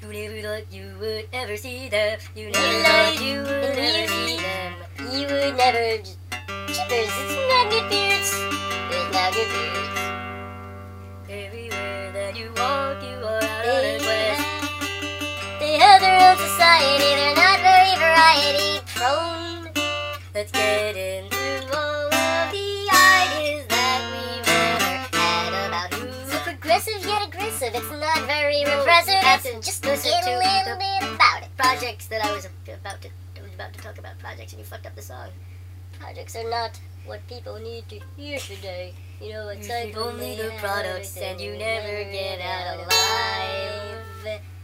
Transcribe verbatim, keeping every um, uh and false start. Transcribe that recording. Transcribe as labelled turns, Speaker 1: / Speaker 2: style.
Speaker 1: You never thought you would ever see them. You never thought you would ever see them.
Speaker 2: You would never just... Cheapers, it's not good beards. It's not good beards.
Speaker 1: Everywhere that you walk, you are out on a quest.
Speaker 2: They have their own society, they're not very variety prone.
Speaker 1: Let's get into all of the ideas that we've ever had about who.
Speaker 2: So progressive yet aggressive, it's not very repressive, it's just
Speaker 1: listen
Speaker 2: get a
Speaker 1: to
Speaker 2: little
Speaker 1: the
Speaker 2: bit about it.
Speaker 1: projects that I was about to I was about to talk about projects and you fucked up the song.
Speaker 2: Projects are not what people need to hear today. You know, it's
Speaker 1: You
Speaker 2: like
Speaker 1: should only the products and you never get out alive.